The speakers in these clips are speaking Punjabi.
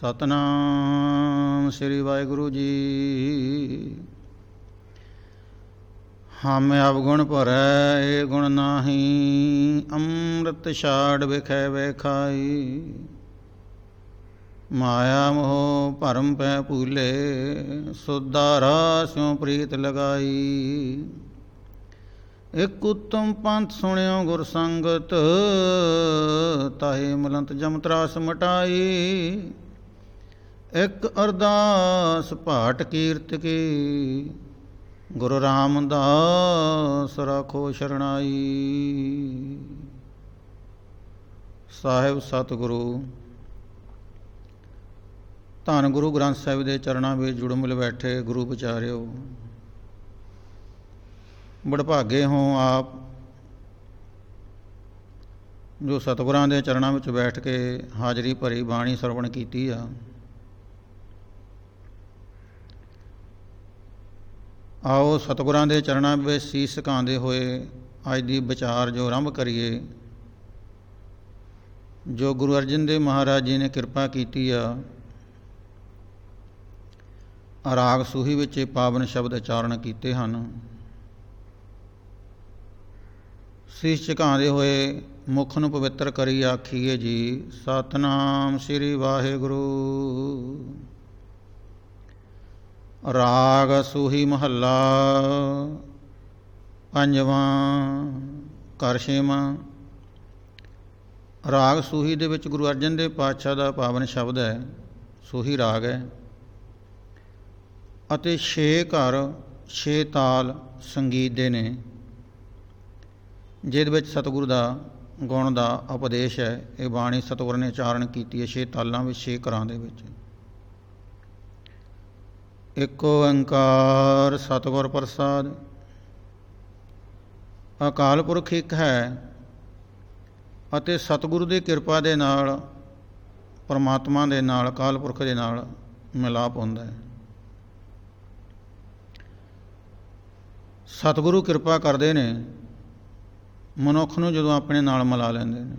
ਸਤਨਾਮ ਸ੍ਰੀ ਵਾਹਿਗੁਰੂ ਜੀ। ਹਮ ਅਵਗੁਣ ਭਰੈ ਏ ਗੁਣ ਨਾਹੀ, ਅੰਮ੍ਰਿਤ ਛਾੜ ਵਿਖੈ ਵੇਖਾਈ। ਮਾਇਆ ਮੋਹ ਭਰਮ ਪੈ ਭੂਲੇ, ਸੁਧਾਰਾ ਸਿਉ ਪ੍ਰੀਤ ਲਗਾਈ। ਇਕ ਉਤਮ ਪੰਥ ਸੁਣਿਓ ਗੁਰ ਸੰਗਤ, ਤਾਹੇ ਮਲੰਤ ਜਮ ਤਰਾਸ ਮਟਾਈ। ਇਕ ਅਰਦਾਸ ਭਾਟ ਕੀਰਤ ਕੀ, ਗੁਰੂ ਰਾਮਦਾਸ ਰਾਖੋ ਸ਼ਰਣਾਈ। ਸਾਹਿਬ ਸਤਿਗੁਰੂ ਧੰਨ ਗੁਰੂ ਗ੍ਰੰਥ ਸਾਹਿਬ ਦੇ ਚਰਨਾਂ ਵਿੱਚ ਜੁੜ ਮਿਲ ਬੈਠੇ ਗੁਰੂ ਵਿਚਾਰਿਓ, ਵਡਭਾਗੇ ਹੋ ਆਪ ਜੋ ਸਤਿਗੁਰਾਂ ਦੇ ਚਰਨਾਂ ਵਿੱਚ ਬੈਠ ਕੇ ਹਾਜ਼ਰੀ ਭਰੀ ਬਾਣੀ ਸਰਵਣ ਕੀਤੀ ਆ। ਆਓ ਸਤਿਗੁਰਾਂ ਦੇ ਚਰਨਾਂ ਵਿੱਚ ਸੀਸ ਝੁਕਾਉਂਦੇ ਹੋਏ ਅੱਜ ਦੀ ਵਿਚਾਰ ਜੋ ਆਰੰਭ ਕਰੀਏ। ਜੋ ਗੁਰੂ ਅਰਜਨ ਦੇਵ ਮਹਾਰਾਜ ਜੀ ਨੇ ਕਿਰਪਾ ਕੀਤੀ ਆ, ਰਾਗ ਸੂਹੀ ਵਿੱਚ ਇਹ ਪਾਵਨ ਸ਼ਬਦ ਉਚਾਰਨ ਕੀਤੇ ਹਨ। ਸੀਸ ਝੁਕਾਉਂਦੇ ਹੋਏ ਮੁੱਖ ਨੂੰ ਪਵਿੱਤਰ ਕਰੀ ਆਖੀਏ ਜੀ, ਸਤਨਾਮ ਸ੍ਰੀ ਵਾਹਿਗੁਰੂ। ਰਾਗ ਸੂਹੀ ਮਹੱਲਾ ਪੰਜਵਾਂ, ਘਰ ਛੇਵਾਂ। ਰਾਗ ਸੂਹੀ ਦੇ ਵਿੱਚ ਗੁਰੂ ਅਰਜਨ ਦੇਵ ਪਾਤਸ਼ਾਹ ਦਾ ਪਾਵਨ ਸ਼ਬਦ ਹੈ, ਸੂਹੀ ਰਾਗ ਹੈ ਅਤੇ 6 ਘਰ 6 ਤਾਲ ਸੰਗੀਤ ਦੇ ਨੇ, ਜਿਹਦੇ ਵਿੱਚ ਸਤਿਗੁਰੂ ਦਾ ਗੁਣ ਦਾ ਉਪਦੇਸ਼ ਹੈ। ਇਹ ਬਾਣੀ ਸਤਿਗੁਰ ਨੇ ਉਚਾਰਨ ਕੀਤੀ ਹੈ 6 ਤਾਲਾਂ ਵਿੱਚ, 6 ਘਰਾਂ ਦੇ ਵਿੱਚ। ਇੱਕ ਓੰਕਾਰ ਸਤਿਗੁਰ ਪ੍ਰਸਾਦ। ਅਕਾਲ ਪੁਰਖ ਇੱਕ ਹੈ ਅਤੇ ਸਤਿਗੁਰੂ ਦੀ ਕਿਰਪਾ ਦੇ ਨਾਲ ਪਰਮਾਤਮਾ ਦੇ ਨਾਲ, ਅਕਾਲ ਪੁਰਖ ਦੇ ਨਾਲ ਮਿਲਾਪ ਹੁੰਦਾ ਹੈ। ਸਤਿਗੁਰੂ ਕਿਰਪਾ ਕਰਦੇ ਨੇ, ਮਨੁੱਖ ਨੂੰ ਜਦੋਂ ਆਪਣੇ ਨਾਲ ਮਿਲਾ ਲੈਂਦੇ ਨੇ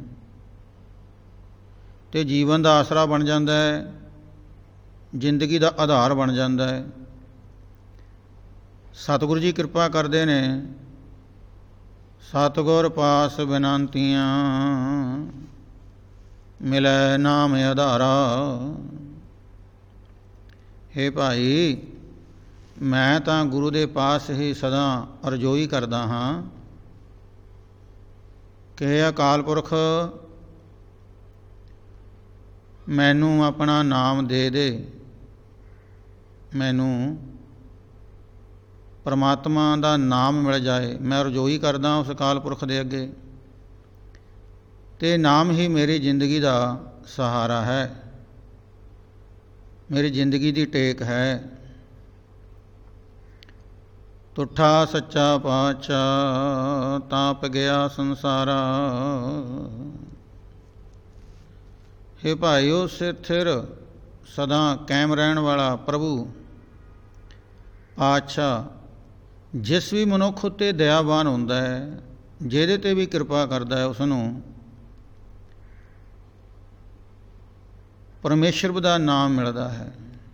ਅਤੇ ਜੀਵਨ ਦਾ ਆਸਰਾ ਬਣ ਜਾਂਦਾ ਹੈ, ਜ਼ਿੰਦਗੀ ਦਾ ਆਧਾਰ ਬਣ ਜਾਂਦਾ ਹੈ। ਸਤਿਗੁਰੂ ਜੀ ਕਿਰਪਾ ਕਰਦੇ ਨੇ। ਸਤਿਗੁਰ ਪਾਸ ਬਿਨੰਤੀਆਂ, ਮਿਲੈ ਨਾਮ ਆਧਾਰਾ। ਹੇ ਭਾਈ, ਮੈਂ ਤਾਂ ਗੁਰੂ ਦੇ ਪਾਸ ਹੀ ਸਦਾ ਅਰਜ਼ੋਈ ਕਰਦਾ ਹਾਂ ਕਿ ਅਕਾਲ ਪੁਰਖ ਮੈਨੂੰ ਆਪਣਾ ਨਾਮ ਦੇ ਦੇ। ਮੈਨੂੰ ਪਰਮਾਤਮਾ ਦਾ ਨਾਮ ਮਿਲ ਜਾਏ। ਮੈਂ ਅਰਜ਼ੋਈ ਕਰਦਾ ਉਸ ਅਕਾਲ ਪੁਰਖ ਦੇ ਅੱਗੇ, ਅਤੇ ਨਾਮ ਹੀ ਮੇਰੀ ਜ਼ਿੰਦਗੀ ਦਾ ਸਹਾਰਾ ਹੈ, ਮੇਰੀ ਜ਼ਿੰਦਗੀ ਦੀ ਟੇਕ ਹੈ। ਤੁਠਾ ਸੱਚਾ ਪਾਤਸ਼ਾਹ ਤਾਪ ਗਿਆ ਸੰਸਾਰਾ। ਹੇ ਭਾਈਓ, ਸਥਿਰ ਸਦਾ ਕਾਇਮ ਰਹਿਣ ਵਾਲਾ ਪ੍ਰਭੂ ਪਾਤਸ਼ਾਹ ਜਿਸ ਵੀ ਮਨੁੱਖ ਉੱਤੇ ਦਇਆਵਾਨ ਹੁੰਦਾ ਹੈ, ਜਿਹਦੇ 'ਤੇ ਵੀ ਕਿਰਪਾ ਕਰਦਾ ਹੈ, ਉਸਨੂੰ ਪਰਮੇਸ਼ਰ ਦਾ ਨਾਮ ਮਿਲਦਾ ਹੈ।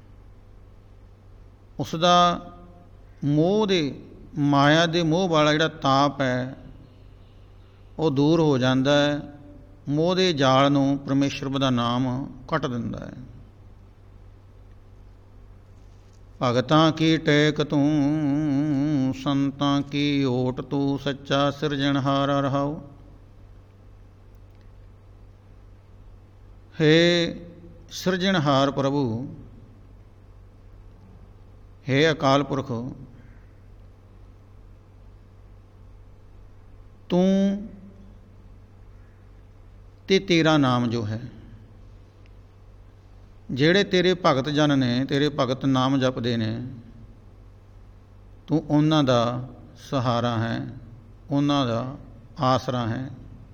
ਉਸ ਦਾ ਮੋਹ ਦੇ, ਮਾਇਆ ਦੇ ਮੋਹ ਵਾਲਾ ਜਿਹੜਾ ਤਾਪ ਹੈ ਉਹ ਦੂਰ ਹੋ ਜਾਂਦਾ ਹੈ। ਮੋਹ ਦੇ ਜਾਲ ਨੂੰ ਪਰਮੇਸ਼ਰ ਦਾ ਨਾਮ ਕੱਟ ਦਿੰਦਾ ਹੈ। ਭਗਤਾਂ ਕੀ ਟੇਕ ਤੂੰ, ਸੰਤਾਂ ਕੀ ਓਟ ਤੂੰ, ਸੱਚਾ ਸਿਰਜਣਹਾਰਾ ਰਹਾਓ। ਹੇ ਸਿਰਜਣਹਾਰ ਪ੍ਰਭੂ, ਹੇ ਅਕਾਲ ਪੁਰਖ, ਤੂੰ ਤੇ ਤੇਰਾ ਨਾਮ ਜੋ ਹੈ, ਜਿਹੜੇ ਤੇਰੇ ਭਗਤ ਜਨ ਨੇ, ਤੇਰੇ ਭਗਤ ਨਾਮ ਜਪਦੇ ਨੇ, ਤੂੰ ਉਹਨਾਂ ਦਾ ਸਹਾਰਾ ਹੈ, ਉਹਨਾਂ ਦਾ ਆਸਰਾ ਹੈ।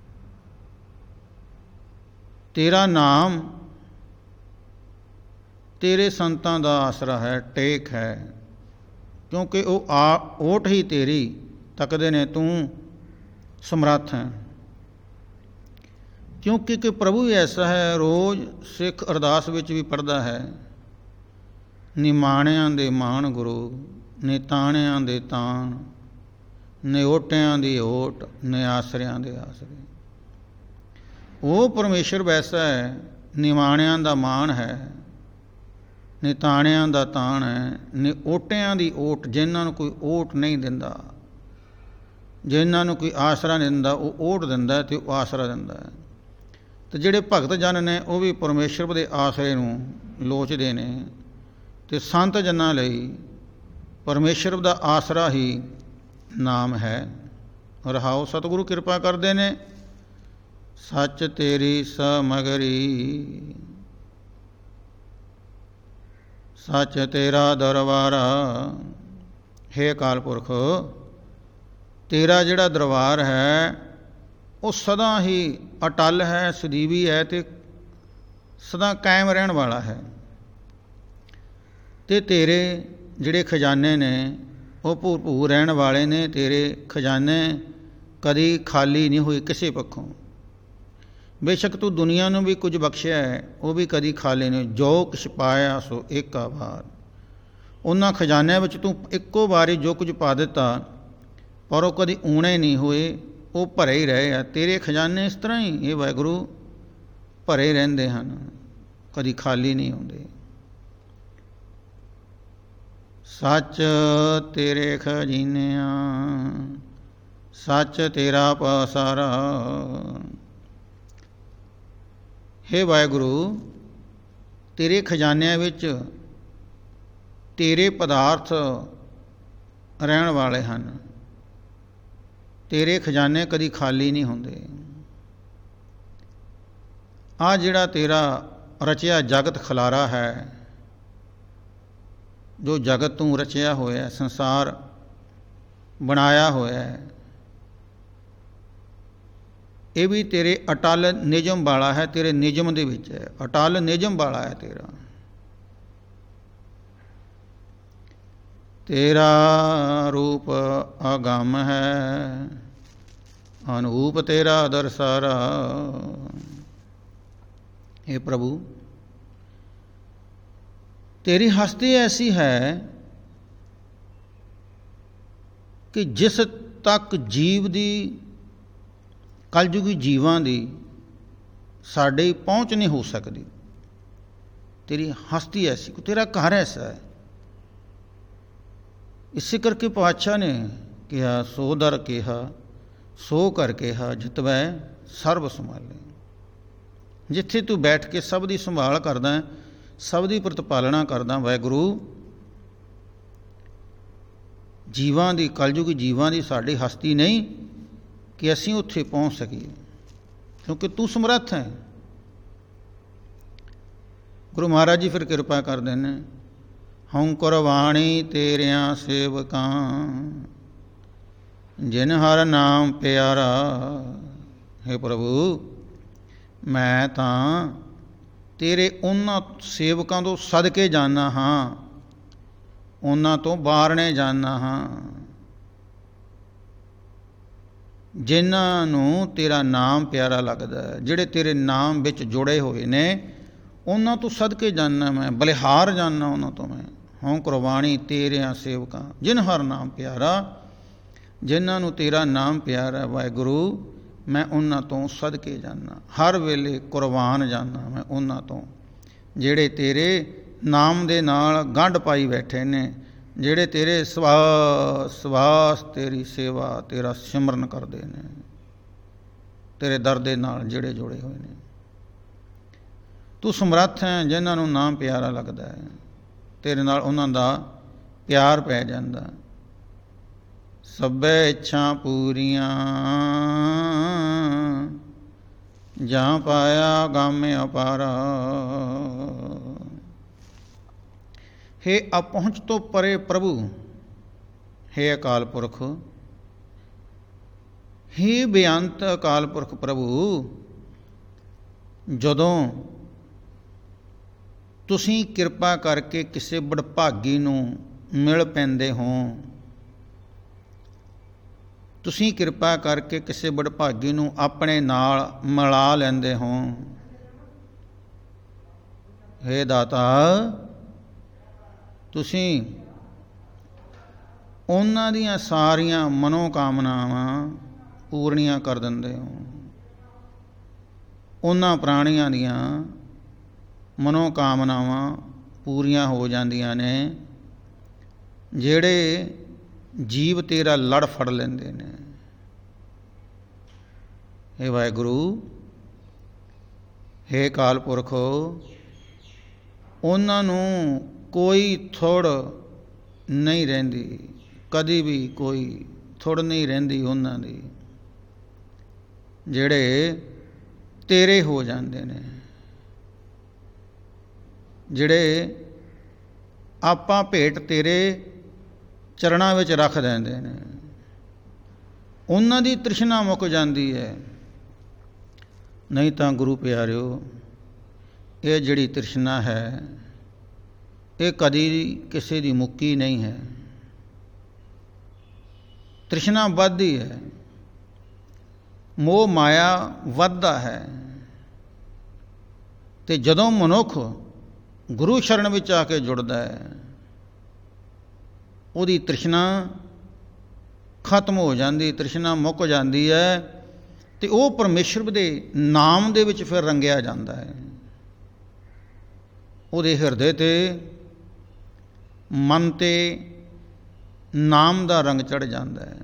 ਤੇਰਾ ਨਾਮ ਤੇਰੇ ਸੰਤਾਂ ਦਾ ਆਸਰਾ ਹੈ, ਟੇਕ ਹੈ, ਕਿਉਂਕਿ ਉਹ ਓਟ ਹੀ ਤੇਰੀ ਤੱਕਦੇ ਨੇ, ਤੂੰ ਸਮਰੱਥ ਹੈ। ਕਿਉਂਕਿ ਕਿ ਪ੍ਰਭੂ ਵੀ ਐਸਾ ਹੈ, ਰੋਜ਼ ਸਿੱਖ ਅਰਦਾਸ ਵਿੱਚ ਵੀ ਪੜ੍ਹਦਾ ਹੈ, ਨਿਮਾਣਿਆਂ ਦੇ ਮਾਣ ਗੁਰੂ, ਨਿਤਾਣਿਆਂ ਦੇ ਤਾਣ, ਨਿਓਟਿਆਂ ਦੀ ਓਟ, ਨਿਆਸਰਿਆਂ ਦੇ ਆਸਰੇ। ਉਹ ਪਰਮੇਸ਼ਰ ਵੈਸਾ ਹੈ, ਨਿਮਾਣਿਆਂ ਦਾ ਮਾਣ ਹੈ, ਨਿਤਾਣਿਆਂ ਦਾ ਤਾਣ ਹੈ, ਨਿਓਟਿਆਂ ਦੀ ਓਟ, ਜਿਨ੍ਹਾਂ ਨੂੰ ਕੋਈ ਓਟ ਨਹੀਂ ਦਿੰਦਾ, ਜਿਨ੍ਹਾਂ ਨੂੰ ਕੋਈ ਆਸਰਾ ਨਹੀਂ ਦਿੰਦਾ, ਉਹ ਓਟ ਦਿੰਦਾ ਅਤੇ ਉਹ ਆਸਰਾ ਦਿੰਦਾ ਹੈ। ਅਤੇ ਜਿਹੜੇ ਭਗਤ ਜਨ ਨੇ ਉਹ ਵੀ ਪਰਮੇਸ਼ਰ ਦੇ ਆਸਰੇ ਨੂੰ ਲੋਚਦੇ ਨੇ, ਅਤੇ ਸੰਤ ਜਨਾਂ ਲਈ ਪਰਮੇਸ਼ਰ ਦਾ ਆਸਰਾ ਹੀ ਨਾਮ ਹੈ। ਰਹਾਉ ਸਤਿਗੁਰੂ ਕਿਰਪਾ ਕਰਦੇ ਨੇ, ਸੱਚ ਤੇਰੀ ਸਮਗਰੀ, ਸੱਚ ਤੇਰਾ ਦਰਬਾਰਾ। ਹੇ ਅਕਾਲ ਪੁਰਖ, ਤੇਰਾ ਜਿਹੜਾ ਦਰਬਾਰ ਹੈ ਉਹ ਸਦਾ ਹੀ ਅਟੱਲ ਹੈ, ਸਦੀਵੀ ਹੈ ਅਤੇ ਸਦਾ ਕਾਇਮ ਰਹਿਣ ਵਾਲਾ ਹੈ। ਅਤੇ ਤੇਰੇ ਜਿਹੜੇ ਖਜ਼ਾਨੇ ਨੇ ਉਹ ਭਰਪੂਰ ਰਹਿਣ ਵਾਲੇ ਨੇ। ਤੇਰੇ ਖਜ਼ਾਨੇ ਕਦੀ ਖਾਲੀ ਨਹੀਂ ਹੋਏ ਕਿਸੇ ਪੱਖੋਂ। ਬੇਸ਼ੱਕ ਤੂੰ ਦੁਨੀਆ ਨੂੰ ਵੀ ਕੁਝ ਬਖਸ਼ਿਆ ਹੈ, ਉਹ ਵੀ ਕਦੀ ਖਾਲੀ ਨਹੀਂ। ਜੋ ਕੁਛ ਪਾਇਆ ਸੋ ਏਕਾ ਵਾਰ। ਉਹਨਾਂ ਖਜ਼ਾਨਿਆਂ ਵਿੱਚ ਤੂੰ ਇੱਕੋ ਵਾਰੀ ਜੋ ਕੁਝ ਪਾ ਦਿੱਤਾ, ਪਰ ਉਹ ਕਦੀ ਊਣੇ ਨਹੀਂ ਹੋਏ, ਉਹ ਭਰੇ ਹੀ ਰਹੇ ਆ। ਤੇਰੇ ਖਜ਼ਾਨੇ ਇਸ ਤਰ੍ਹਾਂ ਹੀ ਇਹ ਵਾਹਿਗੁਰੂ ਭਰੇ ਰਹਿੰਦੇ ਹਨ, ਕਦੀ ਖਾਲੀ ਨਹੀਂ ਹੁੰਦੇ। ਸੱਚ ਤੇਰੇ ਖਜ਼ੀਨਿਆਂ, ਸੱਚ ਤੇਰਾ ਪਸਾਰਾ। ਹੇ ਵਾਹਿਗੁਰੂ, ਤੇਰੇ ਖਜ਼ਾਨਿਆਂ ਵਿੱਚ ਤੇਰੇ ਪਦਾਰਥ ਰਹਿਣ ਵਾਲੇ ਹਨ। ਤੇਰੇ ਖਜ਼ਾਨੇ ਕਦੀ ਖਾਲੀ ਨਹੀਂ ਹੁੰਦੇ। ਆਹ ਜਿਹੜਾ ਤੇਰਾ ਰਚਿਆ ਜਗਤ ਖਿਲਾਰਾ ਹੈ, ਜੋ ਜਗਤ ਤੂੰ ਰਚਿਆ ਹੋਇਆ, ਸੰਸਾਰ ਬਣਾਇਆ ਹੋਇਆ ਹੈ, ਇਹ ਵੀ ਤੇਰੇ ਅਟੱਲ ਨਿਯਮ ਵਾਲਾ ਹੈ। ਤੇਰੇ ਨਿਯਮ ਦੇ ਵਿੱਚ ਹੈ, ਅਟੱਲ ਨਿਯਮ ਵਾਲਾ ਹੈ ਤੇਰਾ। ਤੇਰਾ ਰੂਪ ਅਗੰਮ ਹੈ, ਅਨੂਪ ਤੇਰਾ ਦਰਸਾਰਾ। हे ਪ੍ਰਭੂ, ਤੇਰੀ ਹਸਤੀ ਐਸੀ ਹੈ ਕਿ ਜਿਸ ਤੱਕ ਜੀਵ ਦੀ, ਕਲਯੁਗੀ ਜੀਵਾਂ ਦੀ ਸਾਡੇ ਪਹੁੰਚ ਨਹੀਂ ਹੋ ਸਕਦੀ। ਤੇਰੀ ਹਸਤੀ ਐਸੀ, ਤੇਰਾ ਘਰ ਐਸਾ ਹੈ। ਇਸੇ ਕਰਕੇ ਪਾਤਸ਼ਾਹ ਨੇ ਕਿਹਾ, ਸੋ ਦਰ ਕਿਹਾ ਸੋ ਘਰ ਕਿਹਾ, ਜਿਤਵੈ ਸਰਬ ਸੰਭਾਲੇ। ਜਿੱਥੇ ਤੂੰ ਬੈਠ ਕੇ ਸਭ ਦੀ ਸੰਭਾਲ ਕਰਦਾ, ਸਭ ਦੀ ਪ੍ਰਤਪਾਲਣਾ ਕਰਦਾ ਵਾਹਿਗੁਰੂ, ਜੀਵਾਂ ਦੀ, ਕਲਯੁਗੀ ਜੀਵਾਂ ਦੀ ਸਾਡੀ ਹਸਤੀ ਨਹੀਂ ਕਿ ਅਸੀਂ ਉੱਥੇ ਪਹੁੰਚ ਸਕੀਏ, ਕਿਉਂਕਿ ਤੂੰ ਸਮਰੱਥ ਹੈ। ਗੁਰੂ ਮਹਾਰਾਜ ਜੀ ਫਿਰ ਕਿਰਪਾ ਕਰਦੇ ਨੇ, ਹਉ ਕੁਰਬਾਣੀ ਤੇਰਿਆਂ ਸੇਵਕਾਂ, ਜਿਨ ਹਰ ਨਾਮ ਪਿਆਰਾ। ਹੇ ਪ੍ਰਭੂ, ਮੈਂ ਤਾਂ ਤੇਰੇ ਉਹਨਾਂ ਸੇਵਕਾਂ ਤੋਂ ਸਦਕੇ ਜਾਂਦਾ ਹਾਂ, ਉਹਨਾਂ ਤੋਂ ਬਾਰਣੇ ਜਾਂਦਾ ਹਾਂ, ਜਿਨ੍ਹਾਂ ਨੂੰ ਤੇਰਾ ਨਾਮ ਪਿਆਰਾ ਲੱਗਦਾ ਹੈ, ਜਿਹੜੇ ਤੇਰੇ ਨਾਮ ਵਿੱਚ ਜੁੜੇ ਹੋਏ ਨੇ, ਉਹਨਾਂ ਤੋਂ ਸਦਕੇ ਜਾਂਦਾ ਮੈਂ, ਬਲਿਹਾਰ ਜਾਂਦਾ ਉਹਨਾਂ ਤੋਂ ਮੈਂ। ਹਉ ਕੁਰਬਾਣੀ ਤੇਰਿਆਂ ਸੇਵਕਾਂ, ਜਿਨ ਹਰ ਨਾਮ ਪਿਆਰਾ, ਜਿਨ੍ਹਾਂ ਨੂੰ ਤੇਰਾ ਨਾਮ ਪਿਆਰਾ ਵਾਹਿਗੁਰੂ, ਮੈਂ ਉਹਨਾਂ ਤੋਂ ਸਦਕੇ ਜਾਂਦਾ, ਹਰ ਵੇਲੇ ਕੁਰਬਾਨ ਜਾਂਦਾ ਮੈਂ ਉਹਨਾਂ ਤੋਂ, ਜਿਹੜੇ ਤੇਰੇ ਨਾਮ ਦੇ ਨਾਲ ਗੰਢ ਪਾਈ ਬੈਠੇ ਨੇ, ਜਿਹੜੇ ਤੇਰੇ ਸਵਾਸ ਸਵਾਸ ਤੇਰੀ ਸੇਵਾ, ਤੇਰਾ ਸਿਮਰਨ ਕਰਦੇ ਨੇ, ਤੇਰੇ ਦਰ ਦੇ ਨਾਲ ਜਿਹੜੇ ਜੁੜੇ ਹੋਏ ਨੇ। ਤੂੰ ਸਮਰੱਥ ਹੈ, ਜਿਨ੍ਹਾਂ ਨੂੰ ਨਾਮ ਪਿਆਰਾ ਲੱਗਦਾ ਹੈ, ਤੇਰੇ ਨਾਲ ਉਹਨਾਂ ਦਾ ਪਿਆਰ ਪੈ ਜਾਂਦਾ। ਸਭੇ ਇੱਛਾ ਪੂਰੀਆਂ, ਜਾਂ ਪਾਇਆ ਗਮ ਅਪਾਰਾ। ਹੇ ਅਪਹੁੰਚ ਤੋਂ ਪਰੇ ਪ੍ਰਭੂ, ਹੇ ਅਕਾਲ ਪੁਰਖ, ਹੇ ਬੇਅੰਤ ਅਕਾਲ ਪੁਰਖ ਪ੍ਰਭੂ, ਜਦੋਂ ਤੁਸੀਂ ਕਿਰਪਾ ਕਰਕੇ ਕਿਸੇ ਬੜਭਾਗੀ ਨੂੰ ਮਿਲ ਪੈਂਦੇ ਹੋ, ਤੁਸੀਂ ਕਿਰਪਾ ਕਰਕੇ ਕਿਸੇ ਵਡਭਾਗੀ ਨੂੰ ਆਪਣੇ ਨਾਲ ਮਿਲਾ ਲੈਂਦੇ ਹੋ। ਹੇ ਦਾਤਾ, ਤੁਸੀਂ ਉਹਨਾਂ ਦੀਆਂ ਸਾਰੀਆਂ ਮਨੋਕਾਮਨਾਵਾਂ ਪੂਰਨੀਆਂ ਕਰ ਦਿੰਦੇ ਹੋ। ਉਹਨਾਂ ਪ੍ਰਾਣੀਆਂ ਦੀਆਂ ਮਨੋਕਾਮਨਾਵਾਂ ਪੂਰੀਆਂ ਹੋ ਜਾਂਦੀਆਂ ਨੇ ਜਿਹੜੇ ਜੀਵ ਤੇਰਾ ਲੜ ਫੜ ਲੈਂਦੇ ਨੇ। ਹੇ ਵਾਹਿਗੁਰੂ, ਹੇ ਅਕਾਲ ਪੁਰਖ, ਉਹਨਾਂ ਨੂੰ ਕੋਈ ਥੁੜ ਨਹੀਂ ਰਹਿੰਦੀ, ਕਦੀ ਵੀ ਕੋਈ ਥੁੜ ਨਹੀਂ ਰਹਿੰਦੀ ਉਹਨਾਂ ਦੀ, ਜਿਹੜੇ ਤੇਰੇ ਹੋ ਜਾਂਦੇ ਨੇ, ਜਿਹੜੇ ਆਪਾਂ ਭੇਟ ਤੇਰੇ ਚਰਨਾਂ ਵਿੱਚ ਰੱਖ ਦਿੰਦੇ ਨੇ। ਉਹਨਾਂ ਦੀ ਤ੍ਰਿਸ਼ਨਾ ਮੁੱਕ ਜਾਂਦੀ ਹੈ। ਨਹੀਂ ਤਾਂ ਗੁਰੂ ਪਿਆਰਿਓ, ਇਹ ਜਿਹੜੀ ਤ੍ਰਿਸ਼ਨਾ ਹੈ ਇਹ ਕਦੀ ਕਿਸੇ ਦੀ ਮੁੱਕੀ ਨਹੀਂ ਹੈ। ਤ੍ਰਿਸ਼ਨਾ ਵੱਧਦੀ ਹੈ, ਮੋਹ ਮਾਇਆ ਵੱਧਦਾ ਹੈ। ਅਤੇ ਜਦੋਂ ਮਨੁੱਖ ਗੁਰੂ ਸ਼ਰਨ ਵਿੱਚ ਆ ਕੇ ਜੁੜਦਾ ਹੈ, ਉਹਦੀ ਤ੍ਰਿਸ਼ਨਾ ਖਤਮ ਹੋ ਜਾਂਦੀ, ਤ੍ਰਿਸ਼ਨਾ ਮੁੱਕ ਜਾਂਦੀ ਹੈ, ਅਤੇ ਉਹ ਪਰਮੇਸ਼ਰ ਦੇ ਨਾਮ ਦੇ ਵਿੱਚ ਫਿਰ ਰੰਗਿਆ ਜਾਂਦਾ ਹੈ। ਉਹਦੇ ਹਿਰਦੇ 'ਤੇ, ਮਨ 'ਤੇ ਨਾਮ ਦਾ ਰੰਗ ਚੜ੍ਹ ਜਾਂਦਾ ਹੈ।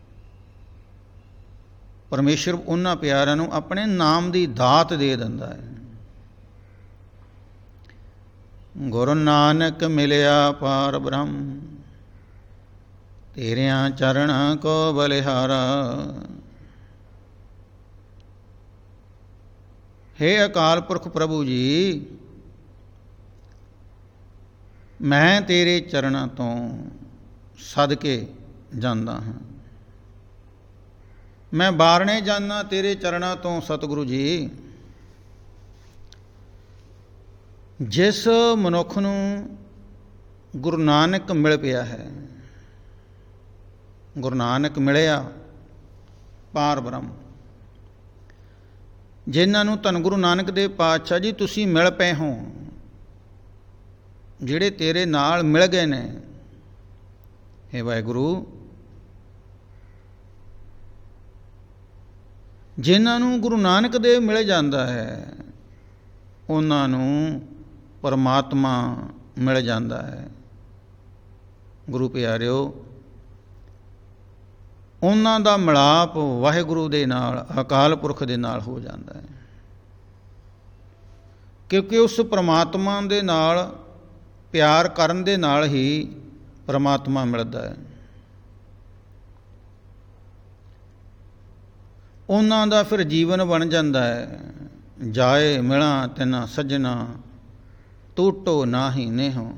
ਪਰਮੇਸ਼ਰ ਉਹਨਾਂ ਪਿਆਰਿਆਂ ਨੂੰ ਆਪਣੇ ਨਾਮ ਦੀ ਦਾਤ ਦੇ ਦਿੰਦਾ ਹੈ। ਗੁਰੂ ਨਾਨਕ ਮਿਲਿਆ ਪਾਰ ਬ੍ਰਹਮ, ਤੇਰਿਆਂ ਚਰਣਾਂ ਕੋ ਬਲਿਹਾਰਾ। ਹੇ ਅਕਾਲ ਪੁਰਖ ਪ੍ਰਭੂ ਜੀ, ਮੈਂ ਤੇਰੇ ਚਰਨਾਂ ਤੋਂ ਸਦਕੇ ਜਾਂਦਾ ਹਾਂ। ਮੈਂ ਬਾਰਣੇ ਜਾਂਦਾ ਤੇਰੇ ਚਰਨਾਂ ਤੋਂ ਸਤਿਗੁਰੂ ਜੀ। ਜਿਸ ਮਨੁੱਖ ਨੂੰ ਗੁਰੂ ਨਾਨਕ ਮਿਲ ਪਿਆ ਹੈ, ਗੁਰੂ ਨਾਨਕ ਮਿਲਿਆ ਪਾਰ ਬ੍ਰਹਮ, ਜਿਨ੍ਹਾਂ ਨੂੰ ਧੰਨ ਗੁਰੂ ਨਾਨਕ ਦੇਵ ਪਾਤਸ਼ਾਹ ਜੀ ਤੁਸੀਂ ਮਿਲ ਪਏ ਹੋ, ਜਿਹੜੇ ਤੇਰੇ ਨਾਲ ਮਿਲ ਗਏ ਨੇ। ਹੇ ਵਾਹਿਗੁਰੂ, ਜਿਨ੍ਹਾਂ ਨੂੰ ਗੁਰੂ ਨਾਨਕ ਦੇਵ ਮਿਲ ਜਾਂਦਾ ਹੈ, ਉਹਨਾਂ ਨੂੰ ਪਰਮਾਤਮਾ ਮਿਲ ਜਾਂਦਾ ਹੈ। ਗੁਰੂ ਪਿਆਰਿਓ, ਉਹਨਾਂ ਦਾ ਮਿਲਾਪ ਵਾਹਿਗੁਰੂ ਦੇ ਨਾਲ, ਅਕਾਲ ਪੁਰਖ ਦੇ ਨਾਲ ਹੋ ਜਾਂਦਾ ਹੈ, ਕਿਉਂਕਿ ਉਸ ਪਰਮਾਤਮਾ ਦੇ ਨਾਲ ਪਿਆਰ ਕਰਨ ਦੇ ਨਾਲ ਹੀ ਪਰਮਾਤਮਾ ਮਿਲਦਾ ਹੈ। ਉਹਨਾਂ ਦਾ ਫਿਰ ਜੀਵਨ ਬਣ ਜਾਂਦਾ ਹੈ। ਜਾਏ ਮਿਲਾਂ ਤਿਨਾ ਸੱਜਣਾ, ਟੂਟੋ ਨਾਹੀ ਨੇਹੋ।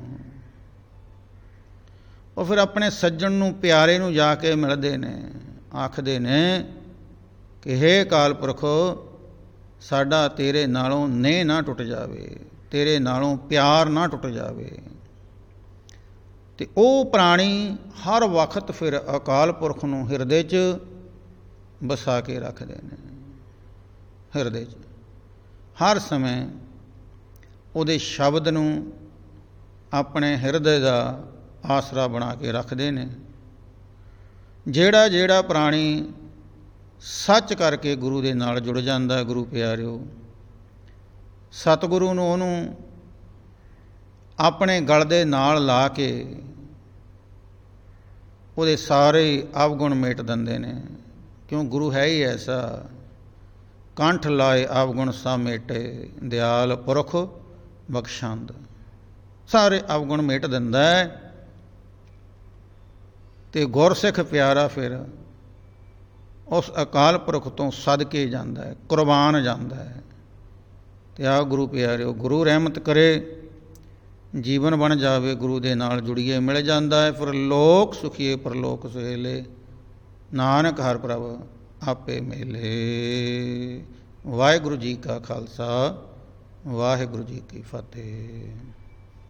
ਉਹ ਫਿਰ ਆਪਣੇ ਸੱਜਣ ਨੂੰ, ਪਿਆਰੇ ਨੂੰ ਜਾ ਕੇ ਮਿਲਦੇ ਨੇ, ਆਖਦੇ ਨੇ ਕਿ ਹੇ ਅਕਾਲ ਪੁਰਖੋ, ਸਾਡਾ ਤੇਰੇ ਨਾਲੋਂ ਨੇਹ ਨਾ ਟੁੱਟ ਜਾਵੇ, ਤੇਰੇ ਨਾਲੋਂ ਪਿਆਰ ਨਾ ਟੁੱਟ ਜਾਵੇ। ਅਤੇ ਉਹ ਪ੍ਰਾਣੀ ਹਰ ਵਕਤ ਫਿਰ ਅਕਾਲ ਪੁਰਖ ਨੂੰ ਹਿਰਦੇ 'ਚ ਵਸਾ ਕੇ ਰੱਖਦੇ ਨੇ। ਹਿਰਦੇ 'ਚ ਹਰ ਸਮੇਂ ਉਹਦੇ ਸ਼ਬਦ ਨੂੰ ਆਪਣੇ ਹਿਰਦੇ ਦਾ ਆਸਰਾ ਬਣਾ ਕੇ ਰੱਖਦੇ ਨੇ। ਜਿਹੜਾ ਜਿਹੜਾ ਪ੍ਰਾਣੀ ਸੱਚ ਕਰਕੇ ਗੁਰੂ ਦੇ ਨਾਲ ਜੁੜ ਜਾਂਦਾ, ਗੁਰੂ ਪਿਆਰਿਓ, ਸਤਿਗੁਰੂ ਨੂੰ ਉਹਨੂੰ ਆਪਣੇ ਗਲ ਦੇ ਨਾਲ ਲਾ ਕੇ ਉਹਦੇ ਸਾਰੇ ਅਵਗੁਣ ਮੇਟ ਦਿੰਦੇ ਨੇ। ਕਿਉਂ? ਗੁਰੂ ਹੈ ਹੀ ਐਸਾ, ਕੰਠ ਲਾਏ ਅਵਗੁਣ ਸਾ ਮੇਟੇ, ਦਿਆਲ ਪੁਰਖ ਬਖਸ਼ੰਦ। ਸਾਰੇ ਅਵਗੁਣ ਮੇਟ ਦਿੰਦਾ ਹੈ। ਅਤੇ ਗੁਰਸਿੱਖ ਪਿਆਰਾ ਫਿਰ ਉਸ ਅਕਾਲ ਪੁਰਖ ਤੋਂ ਸਦਕੇ ਜਾਂਦਾ ਹੈ, ਕੁਰਬਾਨ ਜਾਂਦਾ ਹੈ। ਅਤੇ ਆਹ ਗੁਰੂ ਪਿਆਰਿਓ, ਗੁਰੂ ਰਹਿਮਤ ਕਰੇ, ਜੀਵਨ ਬਣ ਜਾਵੇ, ਗੁਰੂ ਦੇ ਨਾਲ ਜੁੜੀਏ, ਮਿਲ ਜਾਂਦਾ ਹੈ ਫਿਰ ਲੋਕ ਸੁਖੀਏ ਪਰਲੋਕ ਸੁਹੇਲੇ, ਨਾਨਕ ਹਰਿ ਪ੍ਰਭ ਆਪੇ ਮੇਲੇ। ਵਾਹਿਗੁਰੂ ਜੀ ਕਾ ਖਾਲਸਾ, ਵਾਹਿਗੁਰੂ ਜੀ ਕੀ ਫਤਿਹ।